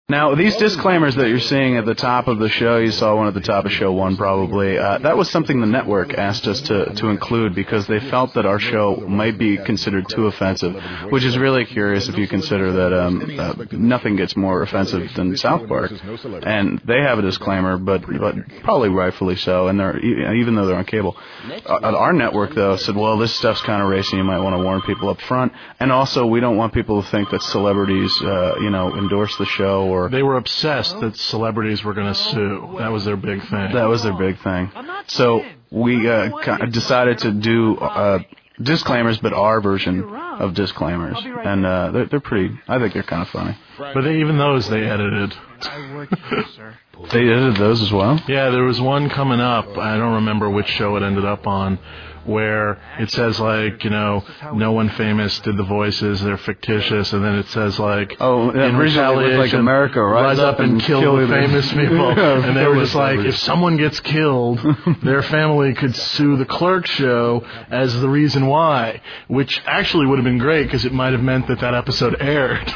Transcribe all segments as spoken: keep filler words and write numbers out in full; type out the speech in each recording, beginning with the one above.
Now, these disclaimers that you're seeing at the top of the show, you saw one at the top of show one probably, uh, that was something the network asked us to, to include because they felt that our show might be considered too offensive, which is really curious if you consider that um, uh, nothing gets more offensive than South Park. And they have a disclaimer, but, but probably rightfully so, and they're, even though they're on cable. Uh, our network, though, said, well, this stuff's kind of racy, you might want to warn people up front. And also, we don't want people to think that celebrities, uh, you know, endorse the show or... They were obsessed that celebrities were going to sue. That was their big thing. That was their big thing. So we uh, decided to do uh, disclaimers, but our version of disclaimers. And uh, they're, they're pretty, I think they're kind of funny. But they, even those they edited. They edited those as well? Yeah, there was one coming up. I don't remember which show it ended up on, where it says, like, you know, no one famous did the voices, they're fictitious, and then it says, like, oh, in retaliation, like America, rise, rise up and, and kill, kill the famous people. Yeah, and they were just like, if someone gets killed, their family could sue the Clerk show as the reason why, which actually would have been great because it might have meant that that episode aired.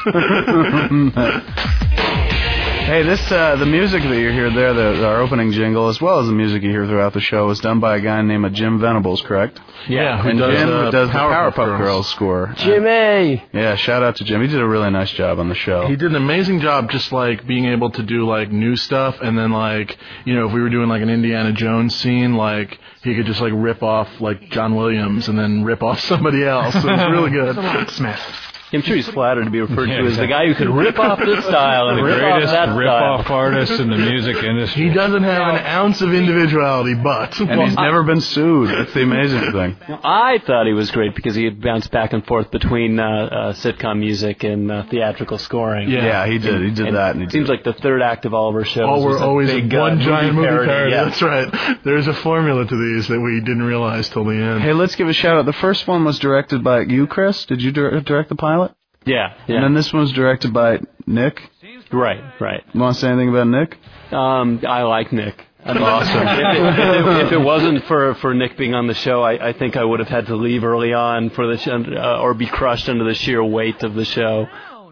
Hey, this uh, the music that you hear there, the, our opening jingle, as well as the music you hear throughout the show, was done by a guy named Jim Venables, correct? Yeah, and who does, Jim uh, does the Powerpuff Powerpuff Girls. Girls score. Jimmy! Uh, yeah, shout out to Jim. He did a really nice job on the show. He did an amazing job just, like, being able to do, like, new stuff, and then, like, you know, if we were doing, like, an Indiana Jones scene, like, he could just, like, rip off, like, John Williams and then rip off somebody else. It was really good. Smith. I'm sure he's flattered to be referred yeah, to as exactly. the guy who could rip off this style and the rip greatest off that rip-off style. artist in the music industry. He doesn't have an ounce of individuality, but... And well, he's I, never been sued. That's the amazing thing. I thought he was great because he had bounced back and forth between uh, uh, sitcom music and uh, theatrical scoring. Yeah. yeah, he did. He did and that. And he it seems did. like the third act of all of our shows Oh, we're was a always big, one uh, giant movie parody. parody. Yeah. That's right. There's a formula to these that we didn't realize till the end. Hey, let's give a shout out. The first one was directed by you, Chris. Did you dir- direct the pilot? Yeah, yeah. And then this one was directed by Nick. Right, right. You want to say anything about Nick? Um, I like Nick. Awesome. if, it, if, it, if it wasn't for, for Nick being on the show, I, I think I would have had to leave early on for the sh- uh, or be crushed under the sheer weight of the show.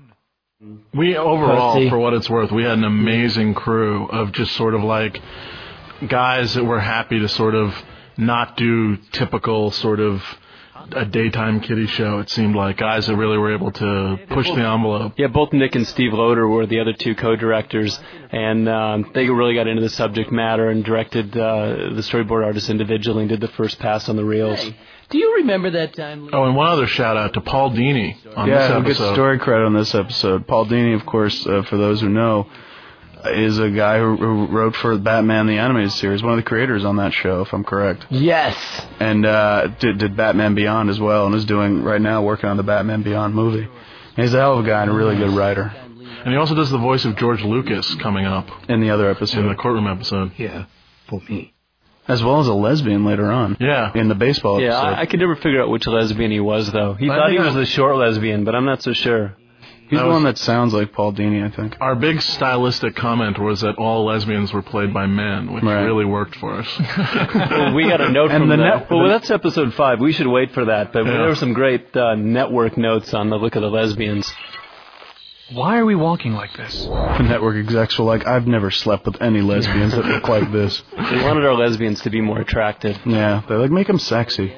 We overall, Pussy. for what it's worth, we had an amazing crew of just sort of like guys that were happy to sort of not do typical sort of a daytime kiddie show. It seemed like guys that really were able to push the envelope. Yeah, both Nick and Steve Loader were the other two co-directors, and um, they really got into the subject matter and directed uh, the storyboard artists individually and did the first pass on the reels. Hey, do you remember that time? Oh, and one other shout out to Paul Dini on yeah, this who gets episode. story credit on this episode. Paul Dini, of course, uh, for those who know, is a guy who, who wrote for Batman the Animated Series, one of the creators on that show, if I'm correct. Yes. And uh, did, did Batman Beyond as well, and is doing, right now, working on the Batman Beyond movie. And he's a hell of a guy and a really good writer. And he also does the voice of George Lucas coming up in the other episode. In the courtroom episode. Yeah, for me. As well as a lesbian later on. Yeah. In the baseball yeah, episode. I, I could never figure out which lesbian he was, though. He I thought he was I... the short lesbian, but I'm not so sure. He's that the was... one that sounds like Paul Dini, I think. Our big stylistic comment was that all lesbians were played by men, which right. really worked for us. Well, we got a note and from the the... net- Well, that's episode five. We should wait for that. But yeah. there were some great uh, network notes on the look of the lesbians. Why are we walking like this? The network execs were like, I've never slept with any lesbians that look like this. We wanted our lesbians to be more attractive. Yeah, they're like, make them sexy.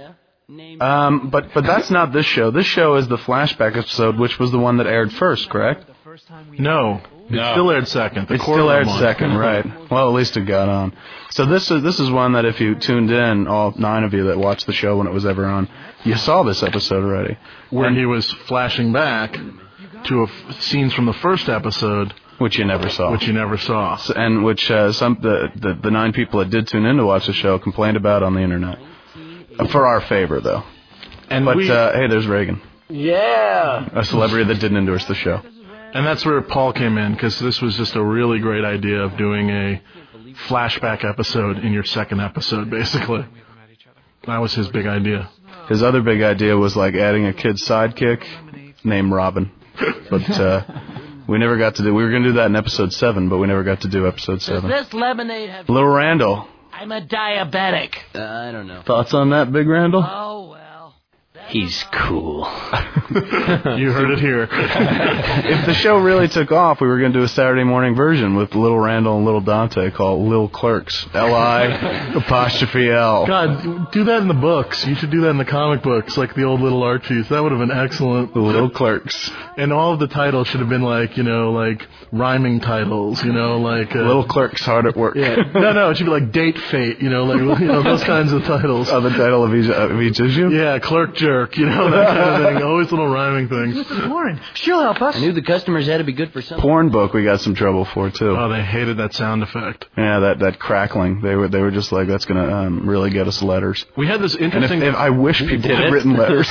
Um, but but that's not this show. This show is the flashback episode, which was the one that aired first, correct? No. It No. still aired second. The It still aired one. second, right. Well, at least it got on. So this is this is one that if you tuned in, all nine of you that watched the show when it was ever on, you saw this episode already. Where and, he was flashing back to a f- scenes from the first episode. Which you never saw. Which you never saw. So, and which uh, some the, the, the nine people that did tune in to watch the show complained about on the internet. Uh, for our favor, though. And but, we, uh, hey, there's Reagan. Yeah. A celebrity that didn't endorse the show. And that's where Paul came in, because this was just a really great idea of doing a flashback episode in your second episode, basically. That was his big idea. His other big idea was like adding a kid's sidekick named Robin. But uh, we never got to do... We were going to do that in episode seven, but we never got to do episode seven. Does this lemonade have... Little Randall. I'm a diabetic. Uh, I don't know. Thoughts on that, Big Randall? Oh, well. He's cool. You heard it here. If the show really took off, we were going to do a Saturday morning version with Little Randall and Little Dante called Lil Clerks. L I apostrophe L. God, do that in the books. You should do that in the comic books, like the old Little Archies. That would have been excellent. The Little Clerks. And all of the titles should have been like, you know, like rhyming titles, you know, like... Uh, Little Clerks hard at work. Yeah. No, no, it should be like Date Fate, you know, like you know those kinds of titles. Oh, the title of each, of each issue? Yeah, Clerk Jerk, you know, that kind of thing. Always little rhyming things. Missus Warren, she'll help us. I knew the customers had to be good for something. Porn book we got some trouble for, too. Oh, they hated that sound effect. Yeah, that, that crackling. They were they were just like, that's going to um, really get us letters. We had this And if, interesting... if I wish people Did had it? written letters.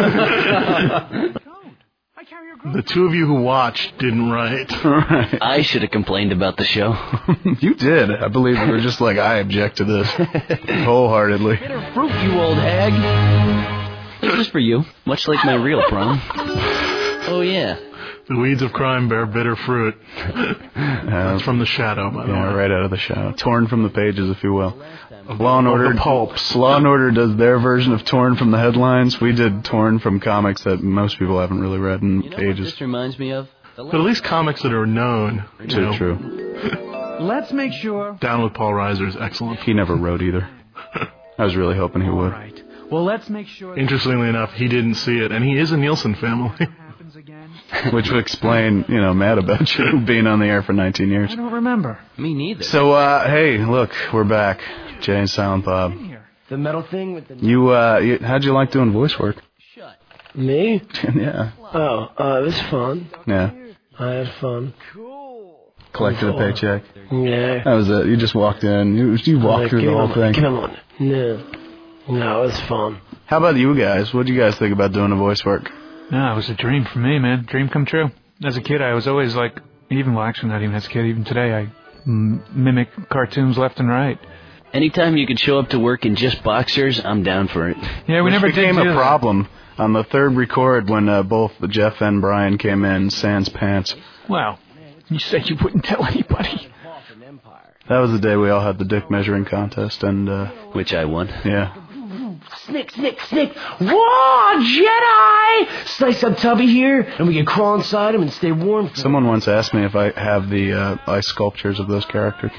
The two of you who watched didn't write. Right. I should have complained about the show. You did. I believe you were just like, I object to this wholeheartedly. Bitter fruit, you old hag. This is for you, much like my real prom. Oh, yeah. The weeds of crime bear bitter fruit. Uh, That's from The Shadow, by the yeah, way. right out of the shadow. Torn from the pages, if you will. Law and Of Order. the pulps. Law and Order does their version of Torn from the headlines. We did Torn from comics that most people haven't really read in You know what ages. this reminds me of? The But at least comics that are known. You Too know, true. Let's make sure. Down with Paul Reiser is excellent. He never wrote either. I was really hoping he All would. right. Well, let's make sure. that Interestingly enough, he didn't see it, and he is a Nielsen family. happens again. Which would explain, you know, mad about you being on the air for nineteen years. I don't remember. Me neither. So, uh, hey, look, we're back. Jay and Silent Bob. Here. The metal thing with the... You, uh, you, how'd you like doing voice work? Shut. Me? Yeah. Oh, uh, it was fun. Yeah. I had fun. Collected a paycheck. Yeah. That was it. You just walked in. You, you walked Like, through give the me whole my thing. money, Give me money. No. No, it was fun. How about you guys? What do you guys think about doing the voice work? No, it was a dream for me, man. Dream come true. As a kid, I was always like, even, well, actually not even as a kid, even today, I m- mimic cartoons left and right. Anytime you could show up to work in just boxers, I'm down for it. Yeah, we Which never became did do a that. problem on the third record when uh, both Jeff and Brian came in sans pants. Well, you said you wouldn't tell anybody. That was the day we all had the dick measuring contest, and uh, Which I won. yeah. Snick, snick, snick. Whoa, Jedi! Slice up Tubby here, and we can crawl inside him and stay warm. For Someone once asked me if I have the uh, ice sculptures of those characters.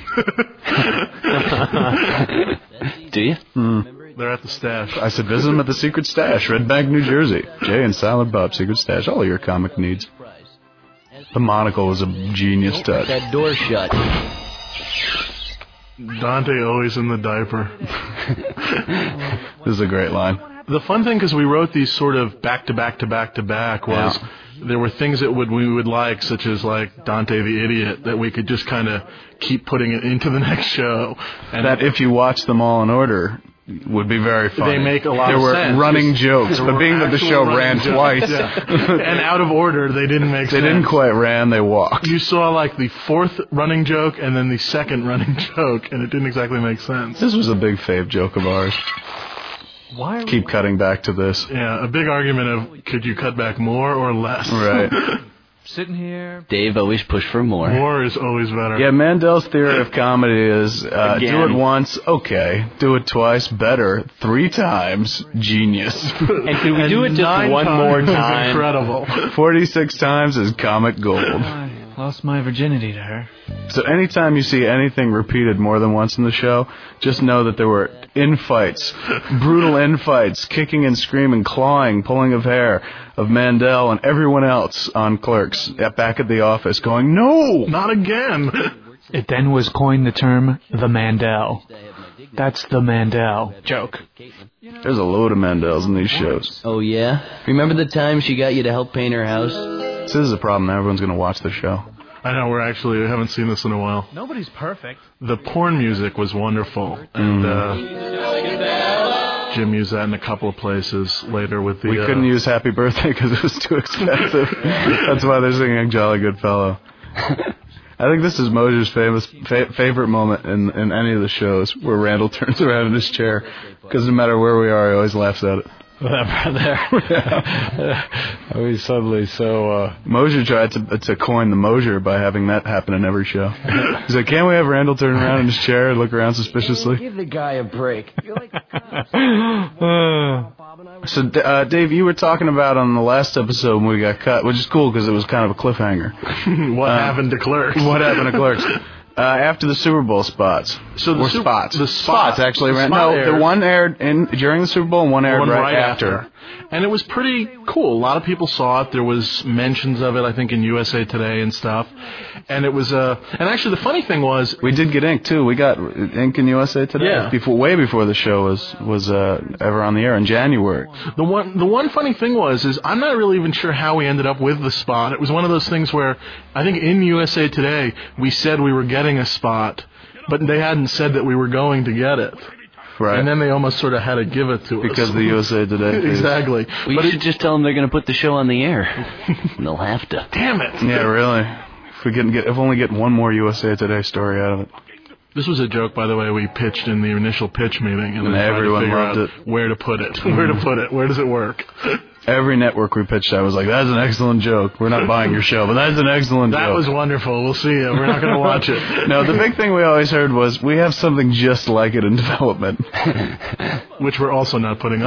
Do you? Mm. They're at the stash. I said, visit them at the Secret Stash, Red Bank, New Jersey. Jay and Silent Bob, Secret Stash, all your comic needs. The monocle was a genius touch. That door shut. Dante always in the diaper. This is a great line. The fun thing, because we wrote these sort of back to back to back to back, was Yeah. there were things that would we would like, such as like Dante the Idiot, that we could just kind of keep putting it into the next show. And That if you watch them all in order would be very funny. they make a lot there of were sense. running jokes, There but were being that the actual show running ran jokes. twice, Yeah. And out of order, they didn't make they sense. didn't quite ran, they walked. You saw like the fourth running joke and then the second running joke, and it didn't exactly make sense. This was a big fave joke of ours. Why are Keep cutting back to this. Yeah, a big argument of could you cut back more or less? Right. we sitting here? Dave always pushed for more. More is always better. Yeah, Mandel's theory of comedy is uh, do Again. it once, okay. Do it twice, better. Three times, genius. And could we do it just Nine one times more is time? Incredible. Forty-six times is comic gold. I lost my virginity to her. So anytime you see anything repeated more than once in the show, just know that there were infights, brutal infights, kicking and screaming, clawing, pulling of hair of Mandel and everyone else on Clerks at, back at the office going, no! Not again. It then was coined the term the Mandel. That's the Mandel joke. There's a load of Mandels in these shows. Oh, yeah? Remember the time she got you to help paint her house? This is a problem. Now everyone's going to watch the show. I know, we're actually, we haven't seen this in a while. Nobody's perfect. The porn music was wonderful. And uh, Jim used that in a couple of places later with the... We uh, couldn't use Happy Birthday because it was too expensive. That's why they're singing Jolly Good Fellow. I think this is Mosier's famous fa- favorite moment in, in any of the shows where Randall turns around in his chair because no matter where we are, he always laughs at it. I was suddenly so... Uh, Mosier tried to to coin the Mosier by having that happen in every show. He's like, can't we have Randall turn around in his chair and look around suspiciously? Give the guy a break. You're like, Uh, So, uh, Dave, you were talking about on the last episode when we got cut, which is cool because it was kind of a cliffhanger. what uh, happened to Clerks? What happened to Clerks? Uh, after the Super Bowl spots. So the or super, spots. The spot, spots actually the ran. spot No, aired. the one aired in during the Super Bowl and one aired One right, right after. after. And it was pretty cool. A lot of people saw it. There was mentions of it, I think, in U S A Today and stuff. And it was, uh, and actually the funny thing was... We did get ink, too. We got ink in U S A Today. Yeah. Before, way before the show was, was uh, ever on the air in January. The one, the one funny thing was, is I'm not really even sure how we ended up with the spot. It was one of those things where, I think in U S A Today, we said we were getting a spot, but they hadn't said that we were going to get it. Right. And then they almost sort of had to give it to us. Because of the U S A Today. Exactly. We but should it, just tell them they're going to put the show on the air. And they'll have to. Damn it. Yeah, really. If we can get, if only get one more U S A Today story out of it. This was a joke, by the way, we pitched in the initial pitch meeting. And, And they tried everyone to figure loved out it. where to put it. Where to put it. Where does it work? Every network we pitched at was like, that's an excellent joke. We're not buying your show, but that's an excellent That joke. was wonderful. We'll see it. We're not going to watch it. No, the big thing we always heard was, we have something just like it in development. Which we're also not putting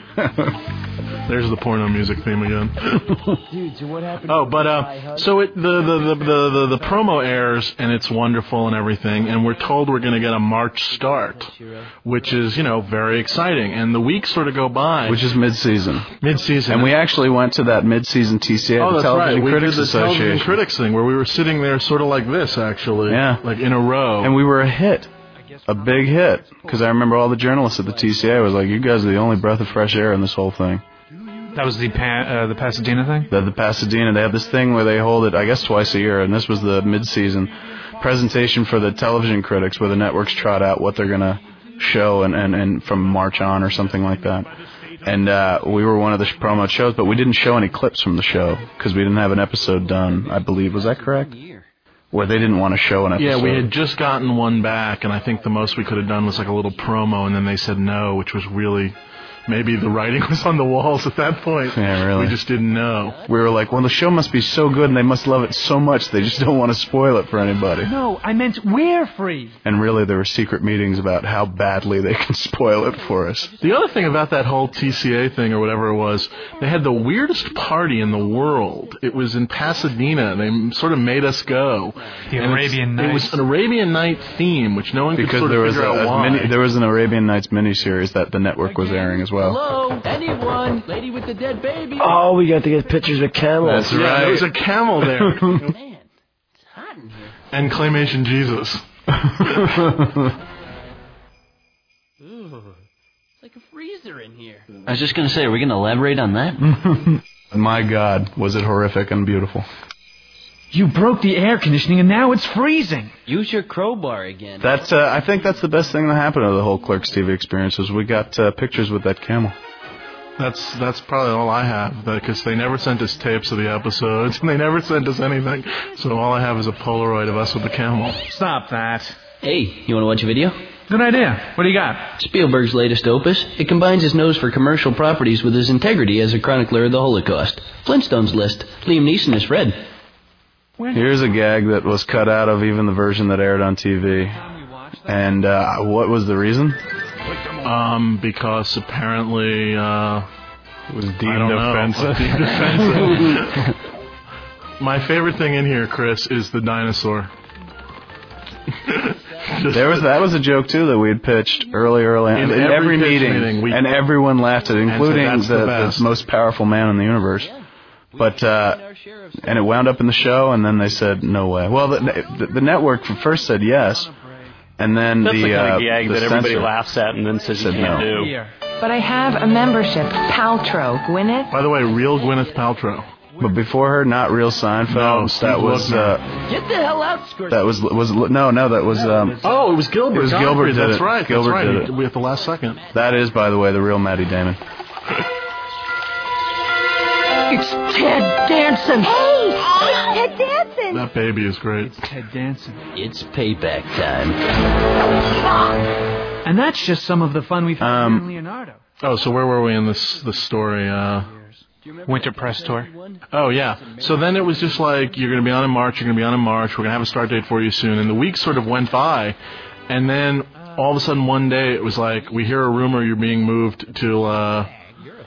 on. There's the porno music theme again. Dude, so what happened? Oh, but uh, so it, the, the, the, the, the, the promo airs, and it's wonderful and everything, and we're told we're going to get a March start, which is, you know, very exciting. And the weeks sort of go by. Which is mid-season. Mid-season. And we actually went to that mid-season T C A, Oh, the that's Television right. We Critics did the Television Association. Critics thing, where we were sitting there sort of like this, actually. Yeah. Like in a row. And we were a hit. A big hit. Because I remember all the journalists at the T C A was like, you guys are the only breath of fresh air in this whole thing. That was the pa- uh, the Pasadena thing? The, the Pasadena, they have this thing where they hold it, I guess, twice a year, and this was the mid-season presentation for the television critics, where the networks trot out what they're going to show and, and, and from March on or something like that. And uh, we were one of the sh- promo shows, but we didn't show any clips from the show because we didn't have an episode done, I believe. Was that correct? Where they didn't want to show an episode. Yeah, we had just gotten one back, and I think the most we could have done was like a little promo, and then they said no, which was really... Maybe the writing was on the walls at that point. Yeah, really. We just didn't know. We were like, well, the show must be so good, and they must love it so much, they just don't want to spoil it for anybody. No, I meant we're free. And really, there were secret meetings about how badly they can spoil it for us. The other thing about that whole T C A thing or whatever it was, they had the weirdest party in the world. It was in Pasadena. They sort of made us go. The And Arabian It Nights. was an Arabian Night theme, which no one could Because sort there of was, figure a, out a why. mini, there was an Arabian Nights miniseries that the network was airing as well. Hello, anyone? Lady with the dead baby. Oh, we got to get pictures of camels. That's yeah, right. there was a camel there. Man, it's hot in here. And Claymation Jesus. Ooh, it's like a freezer in here. I was just going to say, are we going to elaborate on that? My God, was it horrific and beautiful. You broke the air conditioning and now it's freezing. Use your crowbar again. That uh, I think that's the best thing that happened to the whole Clerks T V experience was we got uh, pictures with that camel. That's that's probably all I have, because they never sent us tapes of the episodes, and they never sent us anything. So all I have is a Polaroid of us with the camel. Stop that. Hey, you want to watch a video? Good idea. What do you got? Spielberg's latest opus. It combines his nose for commercial properties with his integrity as a chronicler of the Holocaust. Flintstones list. Liam Neeson is Fred. Here's a gag that was cut out of even the version that aired on T V. And uh, what was the reason? Um, because apparently uh, It was deemed I don't offensive. know. Deemed offensive. My favorite thing in here, Chris, is the dinosaur. There was that was a joke too that we had pitched early, early In in, every every pitch meeting, meeting, we- and everyone laughed at it, including that's the, the the, best. most powerful man in the universe. But uh, and it wound up in the show, and then they said no way. Well, the, the, the network first said yes, and then That's the, the, kind uh, of gag the that everybody censor laughs at and then says you said can't no. do. But I have a membership, Paltrow. Gwyneth? By the way, real Gwyneth Paltrow. But before her, not real Seinfeld. No, Steve that was Lookner. uh, Get the hell out, Scorsese. that was was no no that was um, Oh, it was Gilbert. It was Gottfried, Gilbert did That's it. right. Gilbert that's right. did it. We at the last second. that is, by the way, the real Matty Damon. It's Ted Danson. Hey! It's Ted Danson! That baby is great. Ted Danson. It's payback time. And that's just some of the fun we've had Um, with Leonardo. Oh, so where were we in this this story? Uh, Winter press tour. oh, yeah. So then it was just like, you're going to be on in March, you're going to be on in March, we're going to have a start date for you soon. And the weeks sort of went by, and then all of a sudden one day it was like, we hear a rumor you're being moved to uh,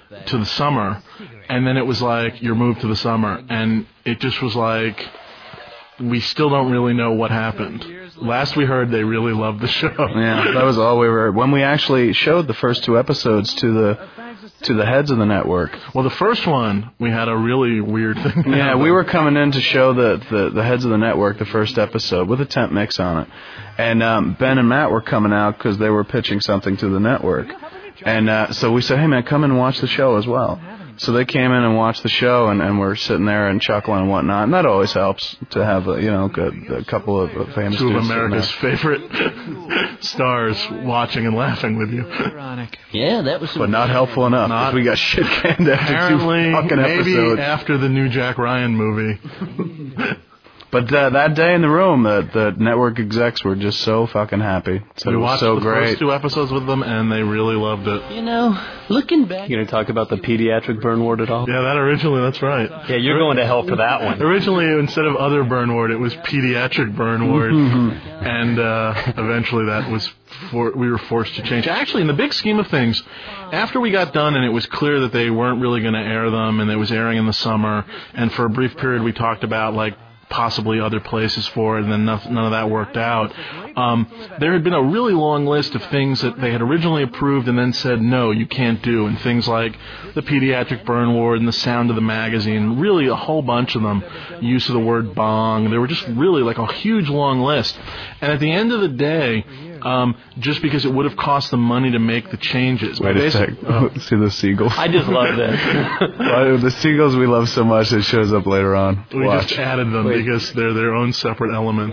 to the summer, and then it was like you're moved to the summer, and it just was like we still don't really know what happened. Last we heard, they really loved the show. Yeah, that was all we were. When we actually showed the first two episodes to the to the heads of the network. Well, the first one, we had a really weird thing. Yeah, happen. we were coming in to show the, the, the heads of the network the first episode with a temp mix on it. And um, Ben and Matt were coming out because they were pitching something to the network. And uh, so we said, hey, man, come in and watch the show as well. So they came in and watched the show, and, and we're sitting there and chuckling and whatnot. And that always helps to have, a, you know, a, a couple of famous two of dudes America's favorite stars watching and laughing with you. Ironic. Yeah, that was. But not helpful enough. Not, we got shit canned after two fucking maybe episodes. After the new Jack Ryan movie. But uh, that day in the room, the, the network execs were just so fucking happy. So we it was watched so the great. first two episodes with them, and they really loved it. You know, looking back. You going to talk about the pediatric burn ward at all? Yeah, that originally, that's right. Yeah, you're going to hell for that one. Originally, instead of other burn ward, it was pediatric burn ward, and uh, eventually that was for, we were forced to change. Actually, in the big scheme of things, after we got done and it was clear that they weren't really going to air them, and it was airing in the summer, and for a brief period we talked about like possibly other places for it, and then none of that worked out. Um, there had been a really long list of things that they had originally approved and then said, no, you can't do, and things like the pediatric burn ward and the sound of the magazine, really a whole bunch of them, use of the word bong. They were just really like a huge long list. And at the end of the day, um, just because it would have cost them money to make the changes. Wait a sec. Oh. See the seagulls? I just love this. Well, the seagulls we love so much, it shows up later on. We Watch. just added them Wait. because they're their own separate element.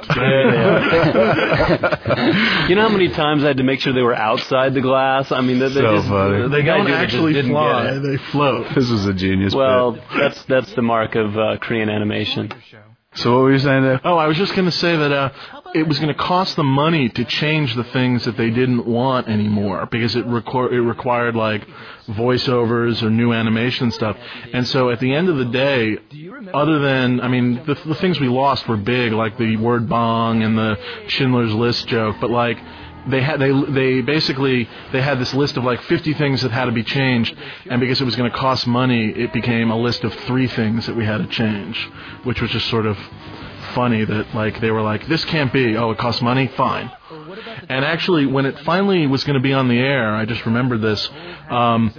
You know how many times I had to make sure they were outside the glass? I mean, they, they so just, funny. They don't actually fly; they float. This was a genius. Well, bit. that's that's the mark of uh, Korean animation. So what were you saying there? Oh, I was just going to say that uh, it was going to cost them money to change the things that they didn't want anymore because it, requ- it required like voiceovers or new animation stuff. And so at the end of the day, other than, I mean, the, the things we lost were big, like the word bong and the Schindler's List joke, but like they had they they basically they had this list of like fifty things that had to be changed, and because it was going to cost money, it became a list of three things that we had to change, which was just sort of funny that like they were like, this can't be, oh, it costs money, fine. And actually, when it finally was going to be on the air, I just remembered this. Um,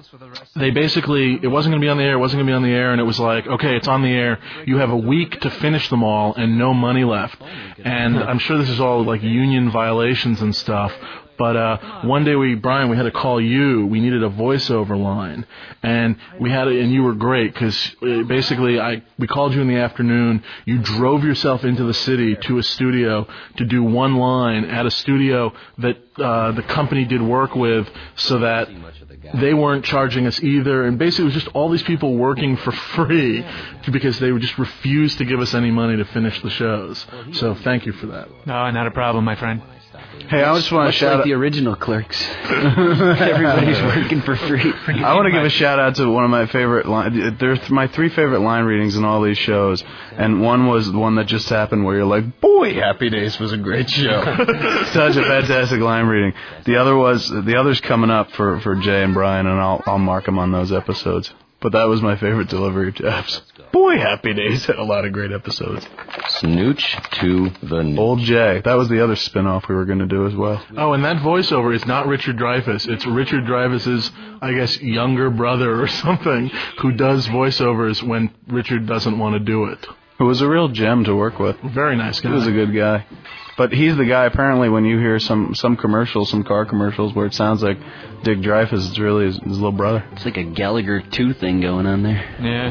they basically, it wasn't going to be on the air, it wasn't going to be on the air, and it was like, okay, it's on the air. You have a week to finish them all, and no money left. And I'm sure this is all like union violations and stuff. But uh, one day we, Brian, we had to call you. We needed a voiceover line, and we had it, and you were great because basically, I we called you in the afternoon. You drove yourself into the city to a studio to do one line at a studio that uh, the company did work with, so that they weren't charging us either. And basically, it was just all these people working for free because they would just refuse to give us any money to finish the shows. So thank you for that. No, not a problem, my friend. Hey, I just want to Much shout like out the original Clerks. Everybody's working for free. I want to give a shout out to one of my favorite line. There's my three favorite line readings in all these shows, and one was the one that just happened where you're like, "Boy, Happy Days was a great show." Such a fantastic line reading. The other was the other's coming up for, for Jay and Brian, and I'll I'll mark them on those episodes. But that was my favorite delivery, Jeff's. Boy, Happy Days had a lot of great episodes. Snooch to the nooch. Old Jay. That was the other spin-off we were going to do as well. Oh, and that voiceover is not Richard Dreyfuss. It's Richard Dreyfuss's, I guess, younger brother or something who does voiceovers when Richard doesn't want to do it. It was a real gem to work with. Very nice guy. He was a good guy. But he's the guy, apparently, when you hear some, some commercials, some car commercials, where it sounds like Dick Dreyfuss, it's really his, his little brother. It's like a Gallagher two thing going on there.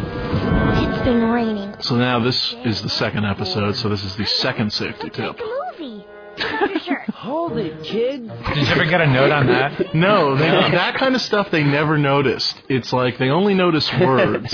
Yeah. It's been raining. So now this is the second episode, so this is the second safety tip. Movie. Your shirt. Hold it, kid. Did you ever get a note on that? No, they, that kind of stuff they never noticed. It's like they only notice words.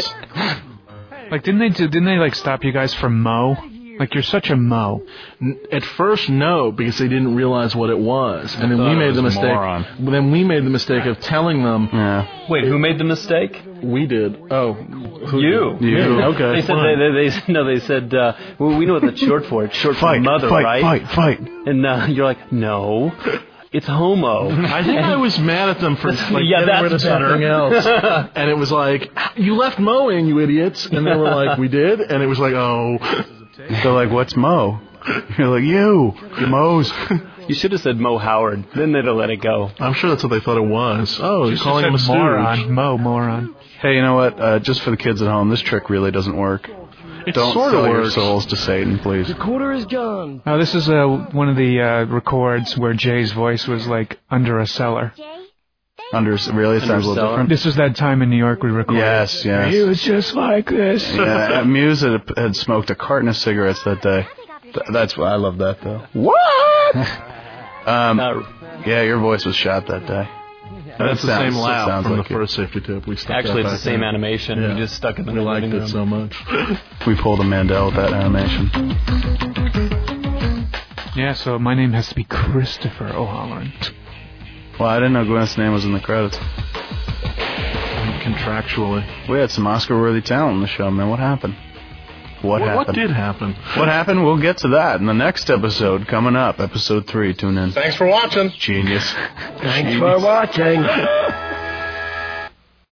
Like, didn't they do, didn't they like stop you guys from Mo? Like, you're such a Mo. At first, no, because they didn't realize what it was, and then we made the mistake. Moron. Then we made the mistake of telling them. Yeah. Wait, who made the mistake? We did. Oh, who You. did? You. Okay. They said fine. they, they, they no. They said uh, well, we know what that's short for. It's short Fight, for mother, fight, right? fight, fight. And uh, you're like, no. it's homo. I think I was mad at them for like Yeah, getting rid of that's better. something else. And it was like, you left Mo in, you idiots. And they were like, we did? And it was like, oh. They're like, what's Mo? You're like, you. You Mo's. You should have said Mo Howard. Then they'd have let it go. I'm sure that's what they thought it was. Oh, you're Just calling him a said moron. stooge. Mo, moron. Hey, you know what? Uh, just for the kids at home, this trick really doesn't work. It Don't sort of sell your works. souls to Satan, please. The quarter is gone. Oh, this is uh, one of the uh, records where Jay's voice was like under a cellar. Under really, it sounds a little different. This was that time in New York we recorded. Yes, yes. He was just like this. Yeah, uh, Muse had, had smoked a carton of cigarettes that day. Th- that's why I love that though. What? Um, Uh, yeah, your voice was shot that day. And that's the Sounds- same laugh sounds from like the it. first safety tip. We stuck Actually, that it's the back same in. animation. Yeah. We just stuck it in We the liked living it room. so much. We pulled a Mandel with that animation. Yeah, so my name has to be Christopher O'Halloran. Well, I didn't know Gwyneth's name was in the credits. Contractually. We had some Oscar-worthy talent on the show, man. What happened? What, What, happened? what did happen? What happened? We'll get to that in the next episode coming up. Episode three. Tune in. Thanks for watching. Genius. Thanks for watching.